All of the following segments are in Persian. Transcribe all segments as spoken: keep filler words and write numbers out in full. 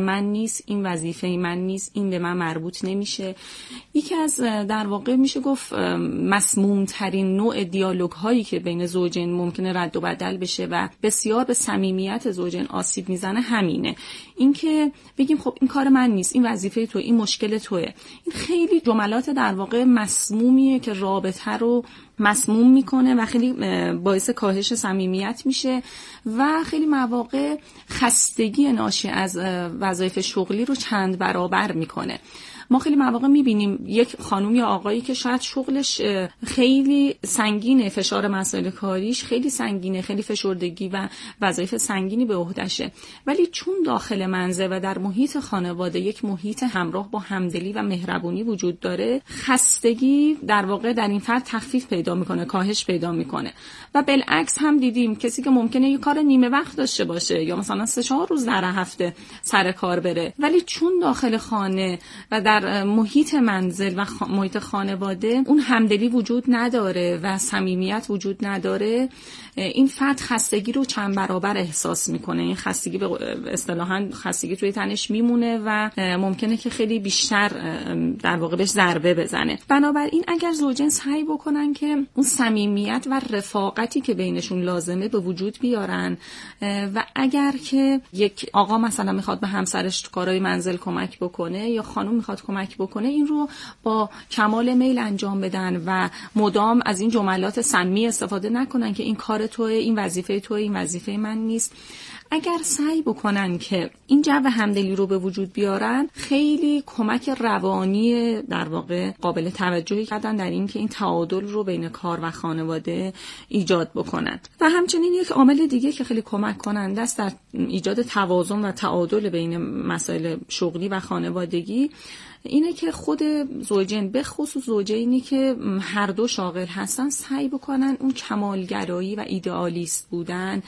من نیست، این وظیفه من نیست، این به من مربوط نمیشه. یکی از در واقع میشه گفت مسموم ترین نوع دیالوگ هایی که بین زوجین ممکنه رد و بدل بشه و بسیار به صمیمیت زوجین آسیب میزنه همینه، اینکه بگیم خب این کار من نیست، این وظیفه تو، این مشکل توئه. این خیلی جملات در واقع مسمومیه که رابطه رو مسموم میکنه و خیلی باعث کاهش صمیمیت میشه و خیلی مواقع خستگی ناشی از وظایف شغلی رو چند برابر میکنه. ما خیلی مواقع میبینیم یک خانم یا آقایی که شاید شغلش خیلی سنگینه، فشار مسائل کاریش خیلی سنگینه، خیلی فشردگی و وظایف سنگینی به عهده‌شه، ولی چون داخل منزل و در محیط خانواده یک محیط همراه با همدلی و مهربونی وجود داره، خستگی در واقع در این فرد تخفیف پیدا میکنه، کاهش پیدا میکنه. و بالعکس هم دیدیم کسی که ممکنه یک کار نیمه وقت داشته باشه یا مثلا سه چهار روز در هفته سر کار بره، ولی چون داخل خانه و در محیط منزل و خ... محیط خانواده اون همدلی وجود نداره و صمیمیت وجود نداره، این فرد خستگی رو چند برابر احساس میکنه. این خستگی به اصطلاحاً خستگی توی تنش میمونه و ممکنه که خیلی بیشتر در واقع بهش ضربه بزنه. بنابراین اگر زوجین سعی بکنن که اون صمیمیت و رفاقتی که بینشون لازمه به وجود بیارن و اگر که یک آقا مثلا میخواد به همسرش تو کارهای منزل کمک بکنه یا خانم میخواد کمک بکنه، این رو با کمال میل انجام بدن و مدام از این جملات سمی استفاده نکنن که این کار توئه، این وظیفه توئه، این وظیفه من نیست. اگر سعی بکنن که این جو همدلی رو به وجود بیارن، خیلی کمک روانی در واقع قابل توجهی کردن در این که این تعادل رو بین کار و خانواده ایجاد بکنن. و همچنین یک عامل دیگه که خیلی کمک کننده است در ایجاد توازن و تعادل بین مسائل شغلی و خانوادگی اینه که خود زوجین، به خصوص زوجینی که هر دو شاغل هستن، سعی بکنن اون کمالگرایی و ایدئالیست بودن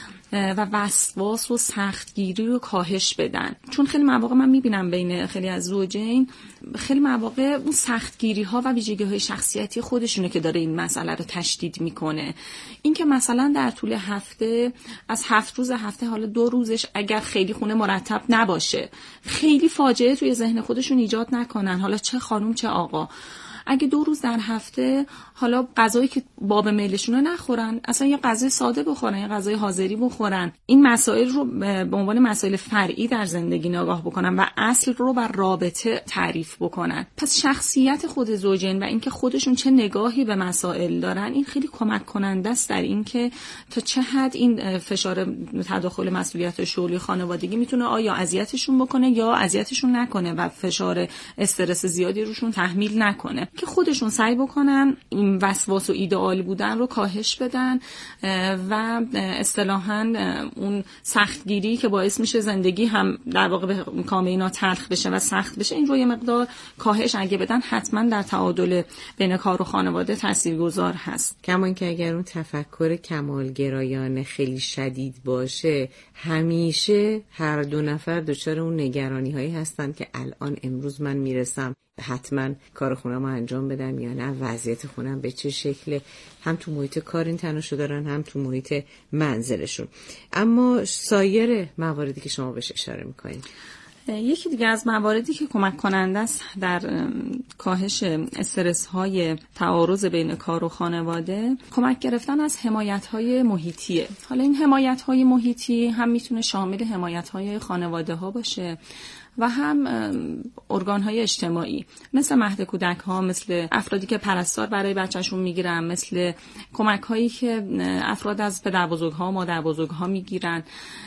و وسواس و سختگیری رو کاهش بدن. چون خیلی مواقع من میبینم بین خیلی از زوجین خیلی مواقع اون سختگیری ها و ویژگی های شخصیتی خودشونه که داره این مسئله رو تشدید میکنه. این که مثلا در طول هفته از هفت روز هفته حالا دو روزش اگر خیلی خونه مرتب نباشه، خیلی فاجعه توی ذهن خودشون ایجاد نکنن، حالا چه خانم چه آقا. اگه دو روز در هفته حالا غذایی که باب میلشون رو نخورن، اصلا یه غذای ساده بخورن، یه غذای حاضری بخورن، این مسائل رو به عنوان مسائل فرعی در زندگی نگاه بکنن و اصل رو بر رابطه تعریف بکنن. پس شخصیت خود زوجین و اینکه خودشون چه نگاهی به مسائل دارن، این خیلی کمک کننده است در اینکه تا چه حد این فشار تداخل مسئولیت شغلی خانوادگی میتونه آیا اذیتشون بکنه یا اذیتشون نکنه و فشار استرس زیادی روشون تحمیل نکنه، که خودشون سعی بکنن این وسواس و ایدئال بودن رو کاهش بدن و اصطلاحاً اون سختگیری که باعث میشه زندگی هم در واقع به کام اینا تلخ بشه و سخت بشه، این رو یه مقدار کاهش اگه بدن، حتما در تعادل بین کار و خانواده تاثیرگذار هست. کما اینکه اگر اون تفکر کمالگرایانه خیلی شدید باشه، همیشه هر دو نفر دچار اون نگرانی هایی هستن که الان امروز من میرسم حتما کار خونم رو انجام بدم یا نه، وضعیت خونم به چه شکله، هم تو محیط کار این تنشو دارن هم تو محیط منزلشون. اما سایر مواردی که شما بهش اشاره میکنید، یکی دیگه از مواردی که کمک کننده است در کاهش استرس های تعارض بین کار و خانواده، کمک گرفتن از حمایت های محیطیه. حالا این حمایت های محیطی هم میتونه شامل حمایت های خانواده ها باشه و هم ارگان های اجتماعی مثل مهد کودک ها، مثل افرادی که پرستار برای بچهشون میگیرن، مثل کمک هایی که افراد از پدر بزرگ ها و مادر بزرگ ها میگیرن.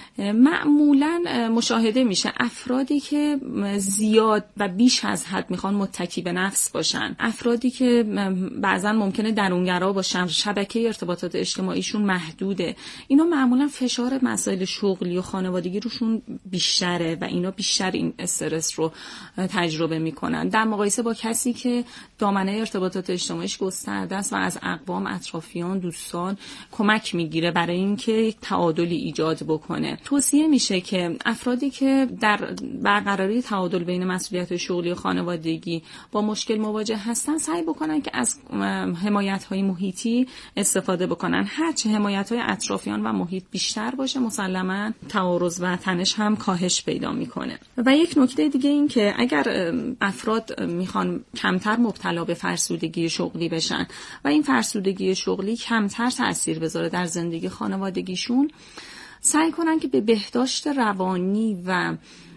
معمولاً مشاهده میشه افرادی که زیاد و بیش از حد میخوان متکی به نفس باشن، افرادی که بعضاً ممکنه درونگرا باشن، شبکه ارتباطات اجتماعیشون محدوده، اینا معمولاً فشار مسائل شغلی و خانوادگی روشون بیشتره و اینا بیشتر این استرس رو تجربه میکنن در مقایسه با کسی که دامنه ارتباطات اجتماعیش گسترده است و از اقوام، اطرافیان، دوستان کمک میگیره برای اینکه تعادلی ایجاد بکنه. توصیه میشه که افرادی که در برقراری تعادل بین مسئولیت شغلی و خانوادگی با مشکل مواجه هستن سعی بکنن که از حمایت‌های محیطی استفاده بکنن. هرچه حمایت‌های اطرافیان و محیط بیشتر باشه مسلماً تعارض و تنش هم کاهش پیدا میکنه. و یک نکته دیگه این که اگر افراد میخوان کمتر مبتلا به فرسودگی شغلی بشن و این فرسودگی شغلی کمتر تأثیر بذاره در زندگی خانوادگیشون، سعی کنن که به بهداشت روانی و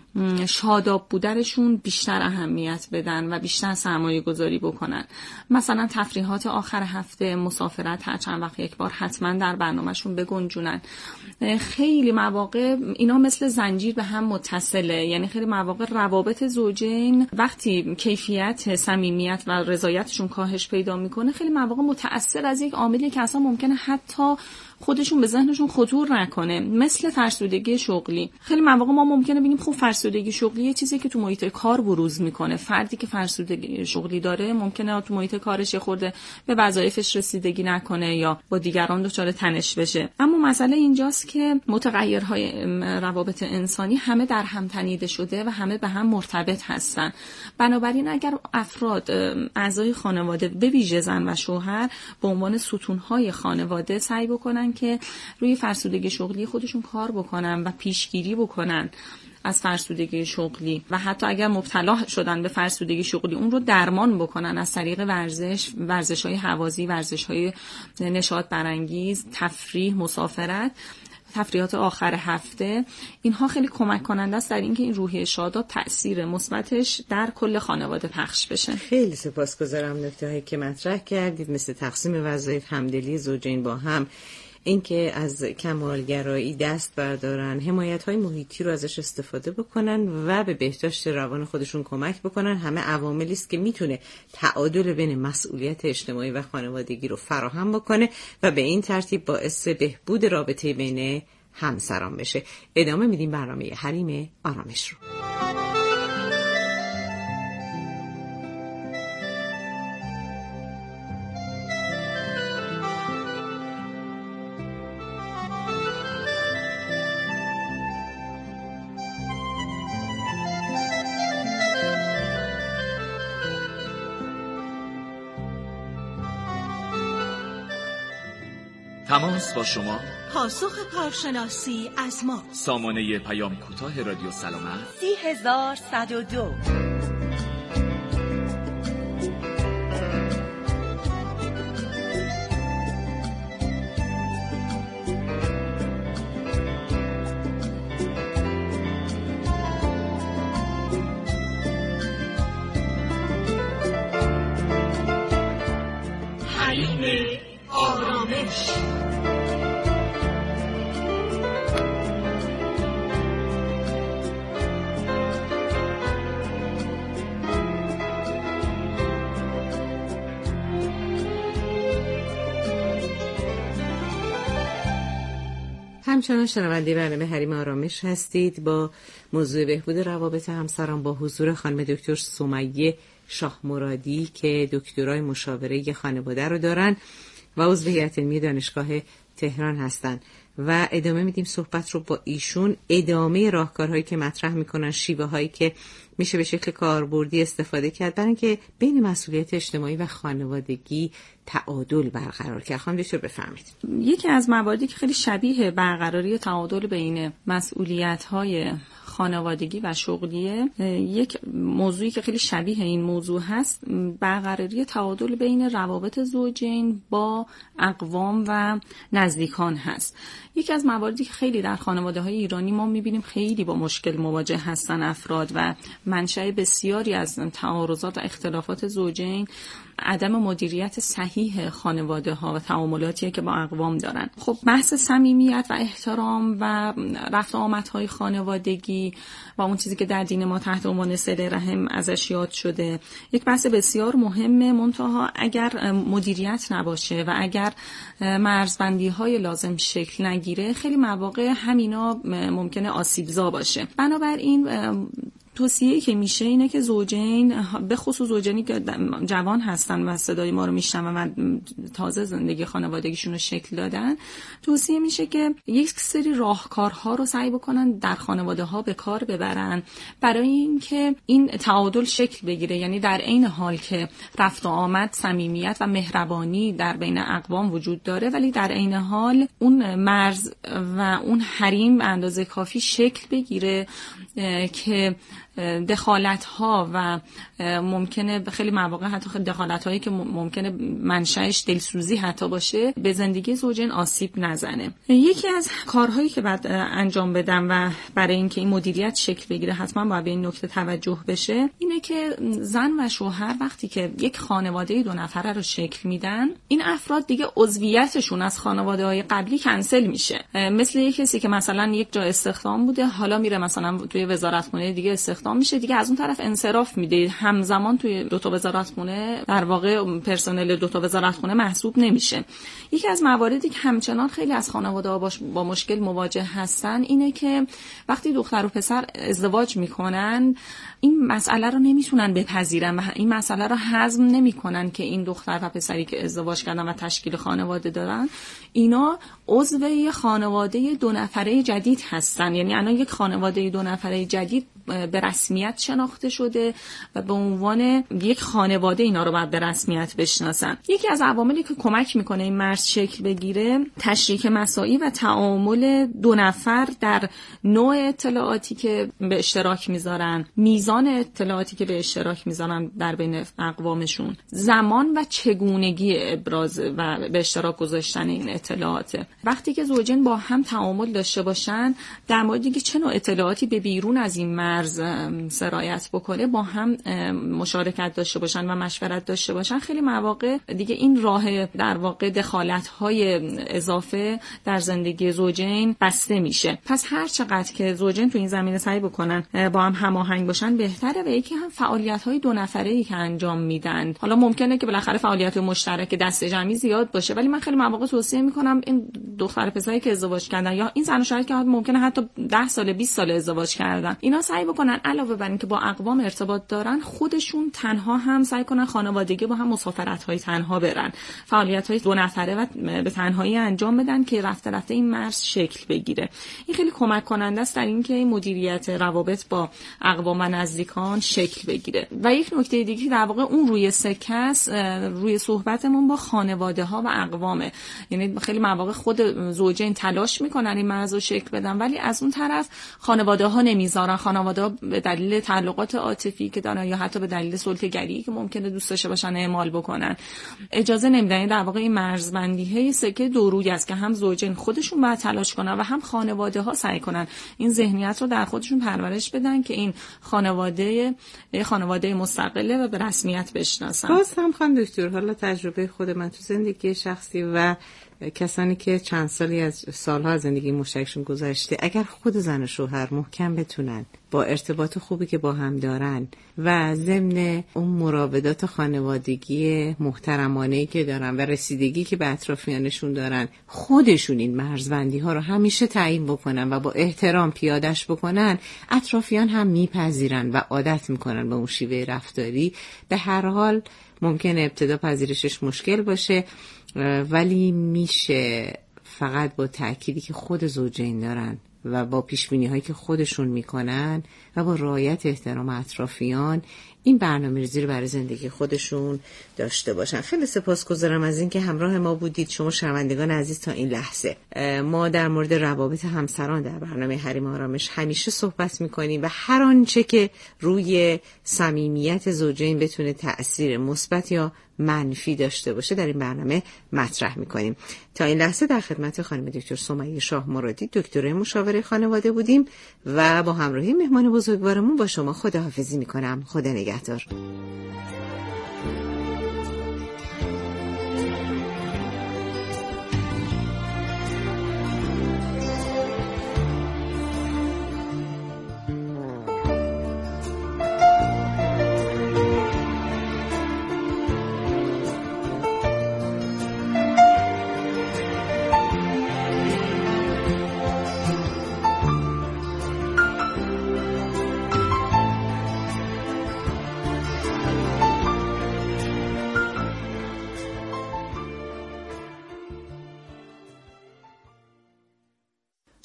شاداب بودنشون بیشتر اهمیت بدن و بیشتر سرمایه گذاری بکنن. مثلا تفریحات آخر هفته، مسافرت هر چند وقت یک بار حتما در برنامهشون بگنجونن. خیلی مواقع اینا مثل زنجیر به هم متصله، یعنی خیلی مواقع روابط زوجین وقتی کیفیت صمیمیت و رضایتشون کاهش پیدا میکنه خیلی مواقع متأثر از یک عاملی که اصلا ممکنه حتی خودشون به ذهنشون خطور نکنه، مثل فرسودگی شغلی. خیلی مواقع ما ممکنه بگیم خب فرسودگی شغلی یه چیزی که تو محیط کار بروز میکنه. فردی که فرسودگی شغلی داره ممکنه تو محیط کارش خورده به وظایفش رسیدگی نکنه یا با دیگران دچار تنش بشه. اما مسئله اینجاست که متغیرهای روابط انسانی همه در هم تنیده شده و همه به هم مرتبط هستن. بنابراین اگر افراد اعضای خانواده به ویژه زن و شوهر به عنوان ستونهای خانواده سعی بکنن که روی فرسودگی شغلی خودشون کار بکنن و پیشگیری بکنن از فرسودگی شغلی و حتی اگر مبتلا شدن به فرسودگی شغلی اون رو درمان بکنن از طریق ورزش، ورزش‌های هوازی، ورزش‌های نشاط برانگیز، تفریح، مسافرت، تفریحات آخر هفته. اینها خیلی کمک کننده است در اینکه این روحیه شاداب تأثیر مثبتش در کل خانواده پخش بشه. خیلی سپاسگزارم نکته‌هایی که مطرح کردید، مثل تقسیم وظایف، همدلی زوجین با هم، اینکه از کمالگرایی دست بردارن، حمایت‌های محیطی رو ازش استفاده بکنن و به بهداشت روان خودشون کمک بکنن، همه عواملی است که میتونه تعادل بین مسئولیت اجتماعی و خانوادگی رو فراهم بکنه و به این ترتیب باعث بهبود رابطه بین همسران بشه. ادامه میدیم برنامه حریم آرامش رو. تماس با شما، پاسخ کارشناسی از ما. سامانه پیام کوتاه رادیو سلامت سی هزار صد و دو. حریم آرامش. همچنان شنونده برنامه حریم آرامش هستید با موضوع بهبود روابط همسران با حضور خانم دکتر سمیه شاه مرادی که دکترای مشاوره خانواده رو دارن و عضو هیئت علمی دانشگاه تهران هستن و ادامه میدیم صحبت رو با ایشون. ادامه راهکارهایی که مطرح میکنن، شیوه هایی که میشه به شکل کاربردی استفاده کرد برای اینکه بین مسئولیت اجتماعی و خانوادگی تعادل برقرار کنه. خانم دکتر بفرمایید. یکی از مواردی که خیلی شبیه برقراری تعادل بین مسئولیت‌های خانوادگی و شغلیه، یک موضوعی که خیلی شبیه این موضوع هست برقراری تعادل بین روابط زوجین با اقوام و نزدیکان هست. یکی از مواردی که خیلی در خانواده‌های ایرانی ما می‌بینیم خیلی با مشکل مواجه هستن افراد و منشأ بسیاری از تعارضات و اختلافات زوجین عدم مدیریت صحیح خانواده ها و تعاملاتی که با اقوام دارن. خب بحث صمیمیت و احترام و رفت آمدهای خانوادگی و اون چیزی که در دین ما تحت عنوان صله رحم ازش یاد شده یک بحث بسیار مهمه، منتها اگر مدیریت نباشه و اگر مرزبندی های لازم شکل نگیره خیلی مواقع همینا ممکنه آسیبزا باشه. بنابراین توصیه‌ای که میشه اینه که زوجین، به خصوص زوجینی که جوان هستن و صدای ما رو میشنون و تازه زندگی خانوادگیشون رو شکل دادن، توصیه میشه که یک سری راهکارها رو سعی بکنن در خانواده‌ها به کار ببرن برای اینکه این تعادل شکل بگیره. یعنی در عین حال که رفت و آمد، صمیمیت و مهربانی در بین اقوام وجود داره، ولی در عین حال اون مرز و اون حریم به اندازه کافی شکل بگیره که دخالت ها و ممکنه خیلی مواقع حتی دخالت هایی که ممکنه منشأش دلسوزی حتی باشه به زندگی زوجین آسیب نزنه. یکی از کارهایی که باید انجام بدم و برای اینکه این مدیریت شکل بگیره حتما باید به این نکته توجه بشه، اینه که زن و شوهر وقتی که یک خانواده دو نفره رو شکل میدن، این افراد دیگه عضویتشون از خانواده های قبلی کنسل میشه. مثل یک کسی که مثلا یک جا استخدام بوده، حالا میره مثلا توی وزارتخونه دیگه استخدام میشه، دیگه از اون طرف انصراف میده، همزمان توی دو تا وزارتخونه در واقع پرسنل دو تا وزارتخونه محسوب نمیشه. یکی از مواردی که همچنان خیلی از خانواده‌ها با مشکل مواجه هستن اینه که وقتی دختر و پسر ازدواج میکنن، این مسئله رو نمیتونن بپذیرن و این مسئله رو هضم نمیکنن که این دختر و پسری که ازدواج کردن و تشکیل خانواده دارن، اینا عضو یه خانواده دو نفره جدید هستن. یعنی الان یک خانواده دو نفره جدید به رسمیت شناخته شده و به عنوان یک خانواده اینا رو باید به رسمیت بشناسن. یکی از عواملی که کمک میکنه این مرز شکل بگیره، تشریک مساعی و تعامل دو نفر در نوع اطلاعاتی که به اشتراک میذارن، میزان اطلاعاتی که به اشتراک میذارن در بین اقوامشون، زمان و چگونگی ابراز و به اشتراک گذاشتن این اطلاعات. وقتی که زوجین با هم تعامل داشته باشن در مورد اینکه چه نوع اطلاعاتی به بیرون از این مرز سرایت بکنه با هم مشارکت داشته باشن و مشورت داشته باشن، خیلی مواقع دیگه این راه در واقع دخالت‌های اضافه در زندگی زوجین بسته میشه. پس هر چقدر که زوجین تو این زمینه سعی بکنن با هم هماهنگ باشن بهتره. و یکی هم فعالیت‌های دو نفره‌ای که انجام میدن، حالا ممکنه که بالاخره فعالیت مشترک دست جمعی زیاد باشه، ولی من خیلی مواقع توصیه میکنم این دختر پسری که ازدواج کردن یا این زن و شوهری که ممکنه حتی ده سال بیست سال ازدواج کردن، اینا سعی بکنن علاوه بر اینکه با اقوام ارتباط دارن، خودشون تنها هم سعی کنن خانوادگی با هم مسافرت‌های تنها برن، فعالیت‌های دو نفره و به تنهایی انجام بدن که رفته رفته این مرز شکل بگیره. این خیلی کمک کننده است در اینکه مدیریت روابط با اقوام و نزدیکان شکل بگیره. و یک نکته دیگه که در واقع اون روی سکه است، روی صحبتمون با خانواده‌ها و اقوامه. یعنی خیلی مواقع خود زوجین تلاش میکنن این مرز رو شکل بدن، ولی از اون طرف خانواده‌ها نمیذارن. خانواده‌ها به دلیل تعلقات عاطفی که دارن یا حتی به دلیل سلطه‌گری که ممکنه دوست داشته باشن اعمال بکنن اجازه نمیدن. در واقع این مرزبندیه سکه دو رویه است که هم زوجین خودشون باید تلاش کنن و هم خانواده‌ها سعی کنن این ذهنیت رو در خودشون پرورش بدن که این خانواده خانواده مستقله و به رسمیت بشناسن. باز هم خانم دکتر، حالا تجربه خود من تو زندگی شخصی و کسانی که چند سالی از سالها از زندگی مشترکشون گذشته، اگر خود زن و شوهر محکم بتونن با ارتباط خوبی که با هم دارن و ضمن اون مراودات خانوادگی محترمانه‌ای که دارن و رسیدگی که به اطرافیانشون دارن، خودشون این مرزبندی ها رو همیشه تعیین بکنن و با احترام پیادش بکنن، اطرافیان هم میپذیرن و عادت میکنن به اون شیوه رفتاری. به هر حال ممکنه ابتدا پذیرشش مشکل باشه، ولی میشه فقط با تأکیدی که خود زوجین دارن و با پیشبینی هایی که خودشون میکنن و با رعایت احترام اطرافیان این برنامه‌ریزی رو برای زندگی خودشون داشته باشن. خیلی سپاسگزارم از اینکه همراه ما بودید شما شنوندگان عزیز تا این لحظه. ما در مورد روابط همسران در برنامه حریم آرامش همیشه صحبت میکنیم و هر آنچه که روی صمیمیت زوجین بتونه تأثیر مثبت یا منفی داشته باشه در این برنامه مطرح میکنیم. تا این لحظه در خدمت خانم دکتر سمیه شاه مرادی، دکتر مشاوره خانواده بودیم و با همراهی مهمان بزرگوارمون با شما خداحافظی میکنم. خدا نگهدار.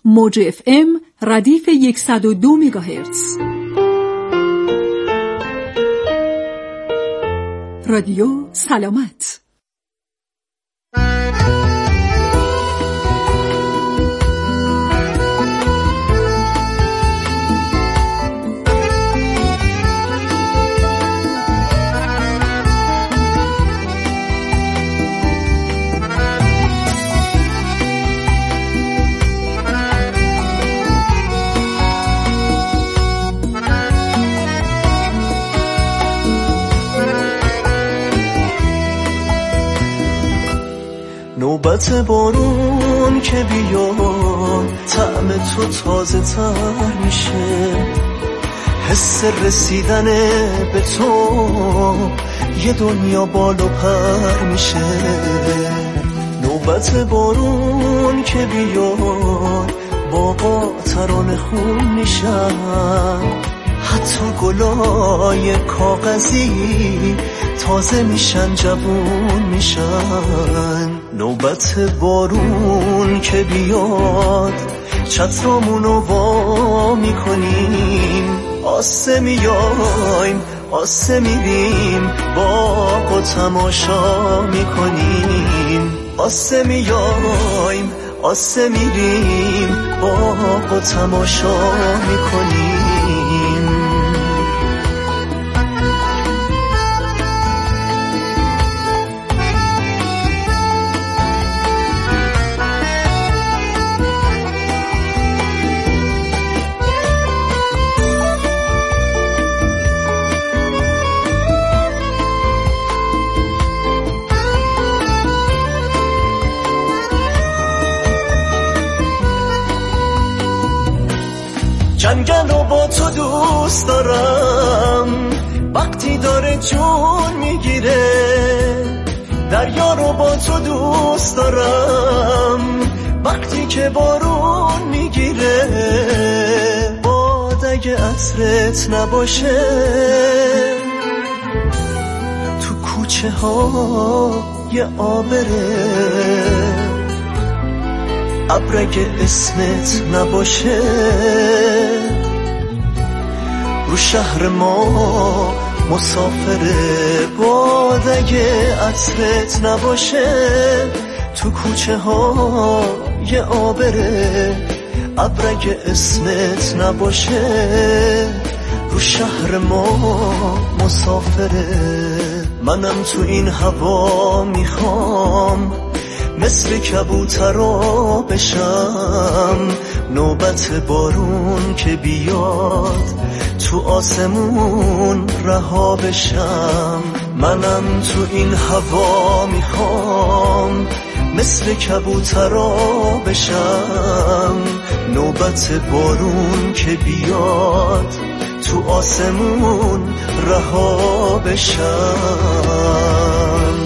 موج اف ام ردیف صد و دو مگاهرتز. رادیو سلامت. نوبت بارون که بیاد طعم تو تازه تر میشه، حس رسیدن به تو یه دنیا بال و پر میشه. نوبت بارون که بیاد باغا ترانه خون میشن، حتی گلای کاغذی تازه میشن، جوون میشن. نوبت بارون که بیاد چترامونو وا میکنیم، آسه میایم آسه میریم، باغ و تماشا میکنیم. آسه میایم آسه میریم، باغ و تماشا میکنیم. جنگل رو با تو دوست دارم وقتی داره جون میگیره، دریا رو با تو دوست دارم وقتی که بارون میگیره. باد اگه عطرت نباشه تو کوچه ها یه آبره، ابر اگه اسمت نباشه رو شهر ما مسافره. باد اگه عطرت نباشه تو کوچه ها یه آبره، ابر اگه اسمت نباشه رو شهر ما مسافره. منم تو این هوا میخوام مثل کبوترا بشم، نوبت بارون که بیاد تو آسمون رها بشم. منم تو این هوا میخوام مثل کبوترا بشم، نوبت بارون که بیاد تو آسمون رها بشم.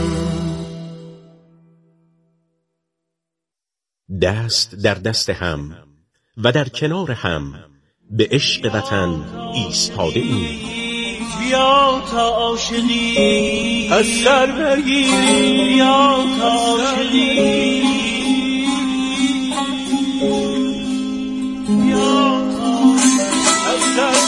دست در دست هم و در کنار هم به عشق وطن ایستاده ایم. بیا تا عاشقی از سر بگیری، بیا تا عاشقی بیا تا از سر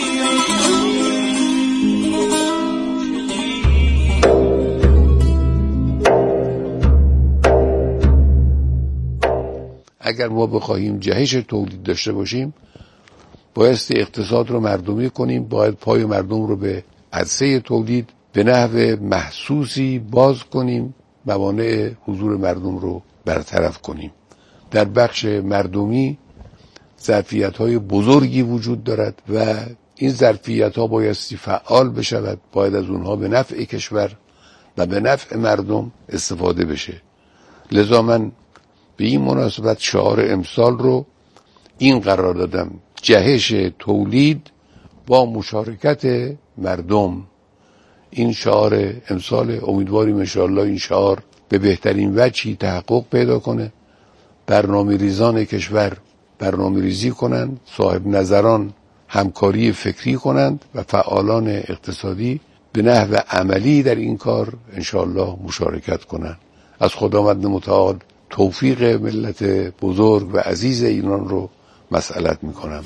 اگر ما بخواهیم جهش تولید داشته باشیم بایستی اقتصاد رو مردمی کنیم، باید پای مردم رو به عرصه تولید به نحو محسوسی باز کنیم، موانع حضور مردم رو برطرف کنیم. در بخش مردمی ظرفیت‌های بزرگی وجود دارد و این ظرفیت‌ها بایستی فعال بشود، باید از اونها به نفع کشور و به نفع مردم استفاده بشه. لذا من به این مناسبت شعار امسال رو این قرار دادم: جهش تولید با مشارکت مردم. این شعار امسال، امیدواریم انشاءالله این شعار به بهترین وجهی تحقق پیدا کنه. برنامه ریزان کشور برنامه ریزی کنند، صاحب نظران همکاری فکری کنند و فعالان اقتصادی به نحو عملی در این کار انشاءالله مشارکت کنند. از خداوند متعال توفیق ملت بزرگ و عزیز ایران رو مسئلت میکنم.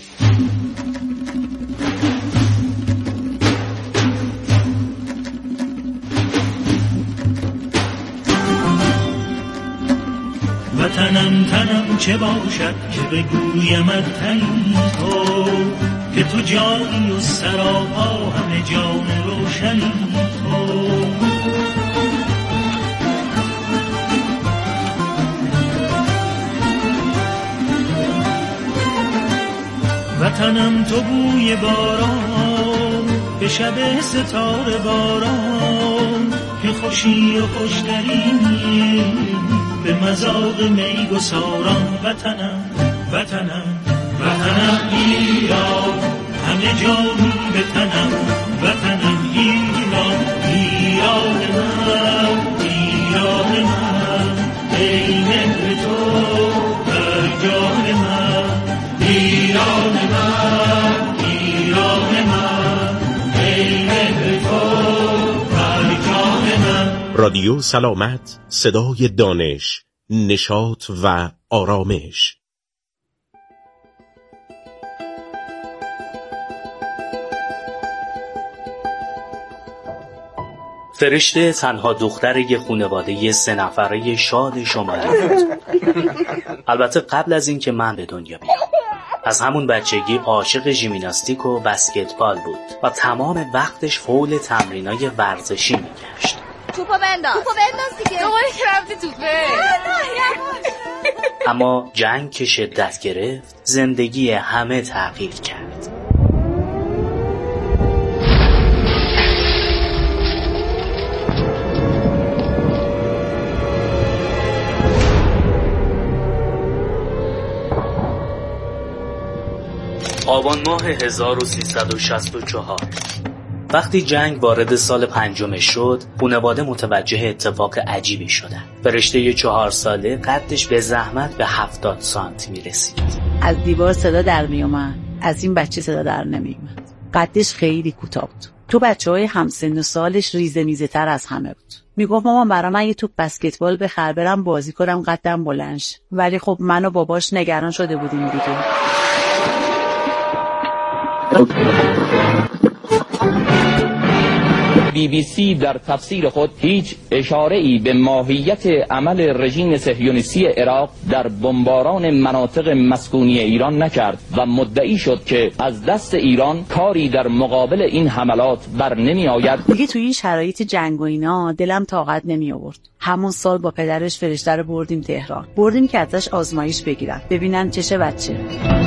وطنم تنم چه باشد که بگویمت تنی تو، که تو جانی و سراپا همه جان روشنی تو. وطنم تو بوی باران به شب ستاره باران، که خوشی و خوشترینی به مذاق می گساران. وطنم وطنم وطنم ایران، همه جانی به تنم. وطنم ایران، ایران من، ایران من، ای مهر تو در جان من. ایران من، ایران من، ای مهر تو در جان من. رادیو سلامت، صدای دانش، نشاط و آرامش. فرشته تنها دختر یه خانواده سه نفره شاد شمالی بود. البته قبل از این که من به دنیا بیام. از همون بچگی عاشق ژیمناستیک و بسکتبال بود و تمام وقتش حول تمرینای ورزشی میگشت. توپو بنداز توپو بنداز دیگه. دوباره که رفتی توپه. اما جنگ که شدت گرفت زندگی همه تغییر کرد. آبان ماه هزار و سیصد و شصت و چهار وقتی جنگ وارد سال پنجمش شد، خانواده متوجه اتفاق عجیبی شدن. فرشته چهار ساله قدش به زحمت به هفتاد سانتی می رسید. از دیوار صدا در می اومد، از این بچه صدا در نمی اومد. قدش خیلی کوتاه بود. تو بچه های همسن و سالش ریزه میزه تر از همه بود. میگفت مامان برای من یه توپ بسکتبال بخر برم بازی کنم قدم بلند شه. ولی خب من و باباش نگران شده بودیم دیگه. بی بی سی در تفسیر خود هیچ اشاره‌ای به ماهیت عمل رژیم صهیونیستی عراق در بمباران مناطق مسکونی ایران نکرد و مدعی شد که از دست ایران کاری در مقابل این حملات بر نمی آید. دیگه توی این شرایط جنگ و اینا دلم طاقت نمی آورد. همون سال با پدرش فرشته رو بردیم تهران. بردیم که ازش آزمایش بگیرن ببینن چشه بچه.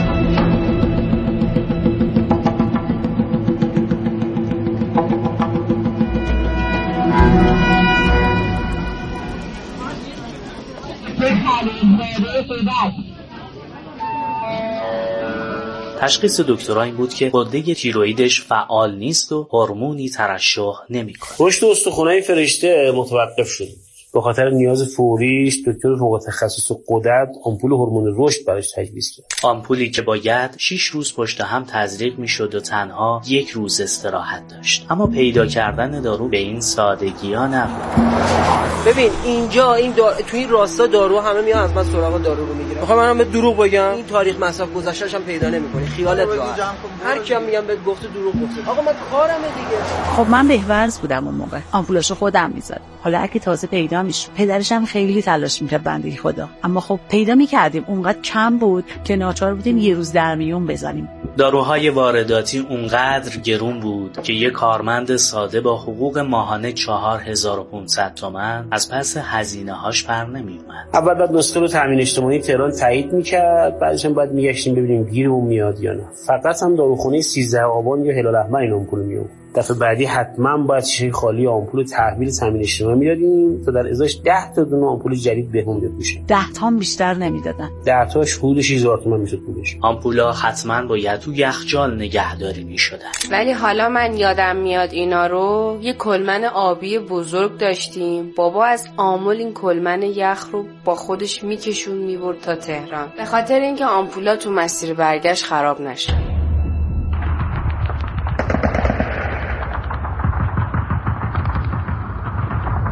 تشخیص دکترها این بود که غده تیروئیدش فعال نیست و هورمونی ترشح نمی‌کنه. رشد استخوان‌های فرشته متوقف شد. به خاطر نیاز فوریش دکتر فوق تخصص غدد آمپول هورمون رشد براش تجویز کرد. آمپولی که باید شش روز پشت هم تزریق میشد و تنها یک روز استراحت داشت. اما پیدا کردن دارو به این سادگی‌ها نبود. ببین اینجا این دار... توی این راستا دارو همه میان از من سراغ دارو رو میگیرن. میخوام منم به دروغ بگم این تاریخ مصرف گذشته‌اش هم پیدا نمی‌کنی. خیالت راحت. هر کیم میگم بهت گفته دروغ گفته. آقا من کارمه دیگه. خب من بهورز بودم اون موقع. آمپولاشو خودم می‌زدم. حالا اگه تازه پیدا میشه. پدرش هم خیلی تلاش می‌کرد بنده خدا. اما خب پیدا می‌کردیم اونقدر کم بود که ناچار بودیم یه روز در میون بزنیم. داروهای وارداتی اونقدر گرون بود که یک کارمند ساده با حقوق ماهانه چهار هزار و پانصد تومان از پس هزینه‌هاش پر نمی‌اومد. اول بعد نسخه رو تامین اجتماعی تهران تایید می‌کرد، بعدش هم بعد می‌گشتیم ببینیم گیرمون میاد یا نه. فقط هم داروخونه سیزده آبان یا هلال احمر این آمپول میومد. دفعه بعدی حتما باید شیشه خالی آمپول تحویل تامین اجتماعی میدادیم تا در ازاش ده تا دونه آمپول جدید بهمون بپوشه. ده تا بیشتر نمیدادن. ده تاش حدود شش هزار تومان میشد پولش. آمپولا حتما باید تو یخچال نگهداری میشدن. ولی حالا من یادم میاد اینا رو یه کلمن آبی بزرگ داشتیم. بابا از آمل این کلمن یخ رو با خودش میکشون میبرد تا تهران. به خاطر اینکه آمپولا تو مسیر برگشت خراب نشه.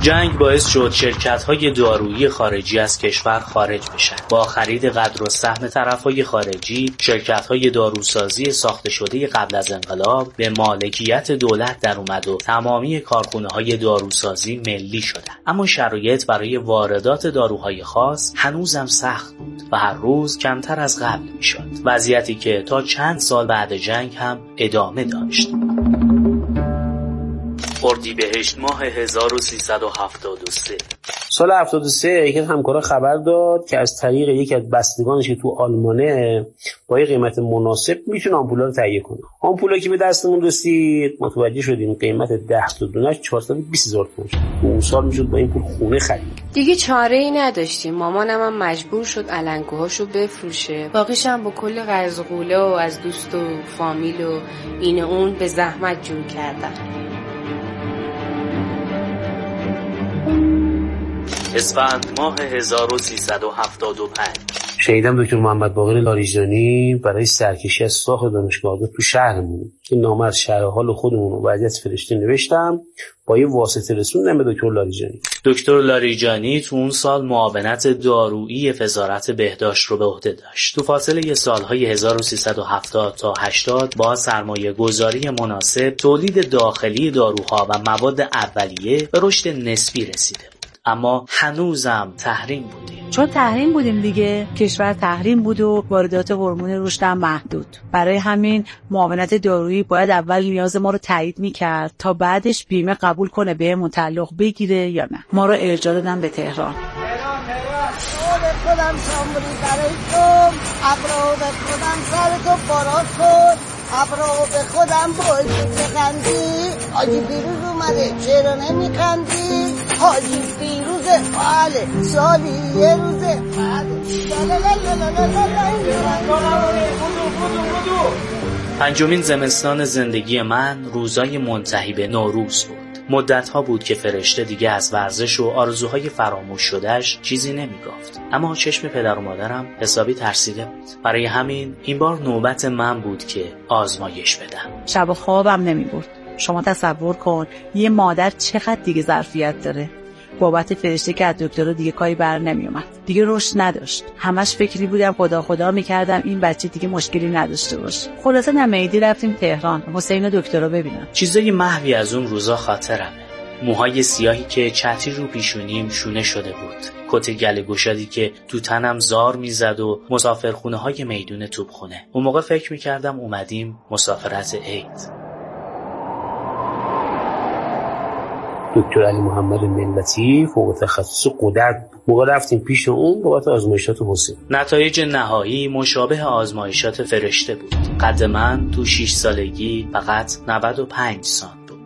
جنگ باعث شد شرکت‌های دارویی خارجی از کشور خارج بشن. با خرید قدر و سهم طرف‌های خارجی، شرکت‌های داروسازی ساخته شده قبل از انقلاب به مالکیت دولت در اومد و تمامی کارخانه‌های داروسازی ملی شدن. اما شرایط برای واردات داروهای خاص هنوزم سخت بود و هر روز کمتر از قبل میشد. وضعیتی که تا چند سال بعد جنگ هم ادامه داشت. اردیبهشت ماه هزار و سیصد و هفتاد و سه سال هفتاد و سه یکی از همکارا خبر داد که از طریق یکی از بستگانش که تو آلمانه با یه قیمت مناسب میتونه آمپولا رو تهیه کنه. آمپولا که به دستمون رسید متوجه شدیم قیمت ده تا دونش چهارصد و بیست هزار تومان شد. اون سال میشد با این پول خونه خرید. دیگه چاره ای نداشتیم. مامانم هم مجبور شد علنگوهاشو بفروشه. باقیش هم با کل قرض و قوله و از دوست و فامیل و این اون به زحمت جور کردن. اسفند ماه هزار و سیصد و هفتاد و پنج شهیدم دکتر محمد باقر لاریجانی برای سرکشی از ساخت دانشگاه تو شهرمون که نامه از شرح حال خودمون و وضعیت فرشته نوشتم با یه واسطه رسوندم به دکتر لاریجانی. دکتر لاریجانی تو اون سال معاونت دارویی وزارت بهداشت رو به عهده داشت. تو فاصله سالهای هزار و سیصد و هفتاد تا هشتاد با سرمایه گذاری مناسب تولید داخلی داروها و مواد اولیه به رشد نسبی رسیده. اما هنوزم تحریم بودیم. چون تحریم بودیم دیگه، کشور تحریم بود و واردات هورمون رشد هم محدود. برای همین معاونت دارویی باید اول نیاز ما رو تایید میکرد تا بعدش بیمه قبول کنه بهمون تعلق بگیره یا نه. ما رو ارجاع دادن به تهران. خودم شامبری برای تو ابرو به خودم سر تو بارات کن ابرو به خودم باید بخندی حاجی پیروز اومده چرا نمیخندی حاجی پیروزه بله سالی یه روزه بله پنجمین زمستان زندگی من روزای منتهی به نوروز بود. مدت‌ها بود که فرشته دیگه از ورزش و آرزوهای فراموش شدهش چیزی نمیگفت. اما چشم پدر و مادرم حسابی ترسیده بود. برای همین این بار نوبت من بود که آزمایش بدم. شب خوابم نمیبرد. شما تصور کن یه مادر چقدر دیگه ظرفیت داره. بابت فرشته که از دکتر دیگه کاری بر نمیومد. دیگه رشد نداشت. همش فکری بودم خدا خدا میکردم این بچه دیگه مشکلی نداشته باشه. خلاصه نمیدی رفتیم تهران حسین دکتر رو ببینم. چیزای محوی از اون روزا خاطرمه. موهای سیاهی که چتری رو پیشونیم شونه شده بود. کت گله گشادی که تو تنم زار میزد و مسافرخونه های میدون توپخونه. اون موقع فکر میکردم اومدیم مسافرت عید. دکتر علی محمد ملتی فوق تخصص قدرت موقع رفتیم پیش اون بابت آزمایشات حسین. نتایج نهایی مشابه آزمایشات فرشته بود. قد من تو شش سالگی فقط نود و پنج سانتی بود.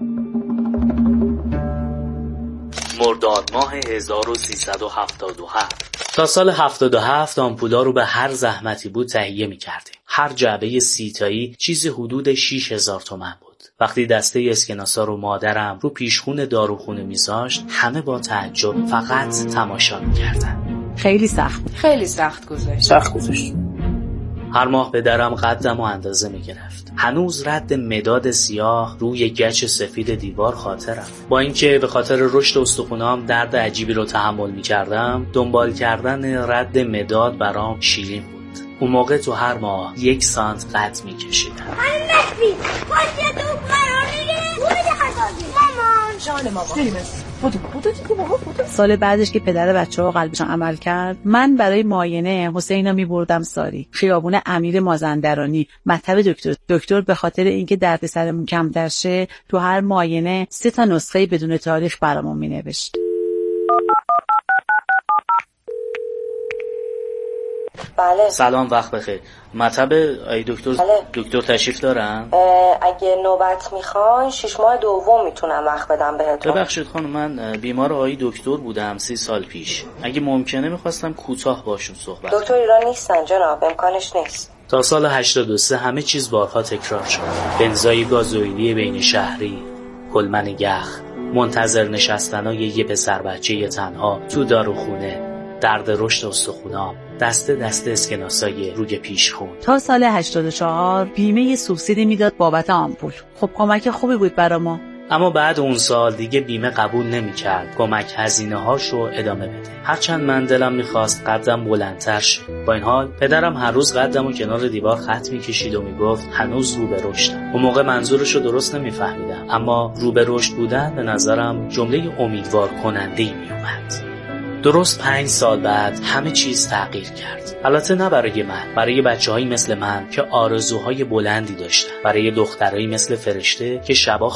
مرداد ماه هزار و سیصد و هفتاد و هفت تا سال هفتاد و هفت آمپولا رو به هر زحمتی بود تهیه می‌کردیم. هر جعبه سی-تایی چیزی حدود شش هزار تومان بود. وقتی دسته اسکناسا رو مادرم رو پیشخون داروخونه میذاشت همه با تعجب فقط تماشا میکردن. خیلی سخت خیلی سخت گذشت سخت گذشت هر ماه به درم قدم و اندازه میگرفت. هنوز رد مداد سیاه روی گچ سفید دیوار خاطرم. با اینکه به خاطر رشد استخونام درد عجیبی رو تحمل میکردم، دنبال کردن رد مداد برام شیرین بود. اون موقع تو هر ماه یک سانت قد میکشیدم. خانم مهدی حاجیت اون قرار میگیره بوده خطازی مامان جان مامان بریم بودو بودو دیگه بابا بودو. سال بعدش که پدر بچه ها قلبشان عمل کرد من برای معاینه حسینا میبردم ساری خیابون امیر مازندرانی مطب دکتر. دکتر به خاطر اینکه درد سرمون کمتر شه تو هر معاینه سه تا نسخه بدون تاریخ برامون مینوشت. بله. سلام وقت بخیر. مطب ای دکتر بله. دکتر تشریف دارن؟ اگه نوبت میخوان شش ماه دوم میتونم وقت بدم بهتون. ببخشید خانم من بیمار آقای دکتر بودم سی سال پیش. اگه ممکنه میخواستم کوتاه باشون صحبت. دکتر ایران نیستن جناب، امکانش نیست. تا سال هشتاد و سه همه چیز بارها تکرار شد. بنزای گازوئیلی بین شهری، کلمن یخ، منتظر نشستنای یه پسر بچه تنها تو داروخونه، درد رشد استخونام، دسته دسته اسکناسای روی پیشخون. تا سال هشتاد و چهار بیمه سوبسیدی میداد بابت آمپول. خب کمک خوبی بود برا ما. اما بعد اون سال دیگه بیمه قبول نمی‌کرد کمک هزینه‌هاشو ادامه بده. هرچند من دلم می‌خواست قدم بلندتر شه. با این حال پدرم هر روز قدمو کنار دیوار خط می‌کشید و میگفت هنوز رو به رشدم. اون موقع منظورشو درست نمی‌فهمیدم، اما رو به رشد بودن به نظرم جمله امیدوار کننده‌ای میومد. درست پنج سال بعد همه چیز تغییر کرد. البته نه برای من، برای بچه‌هایی مثل من که آرزوهای بلندی داشتن، برای دخترایی مثل فرشته که شبا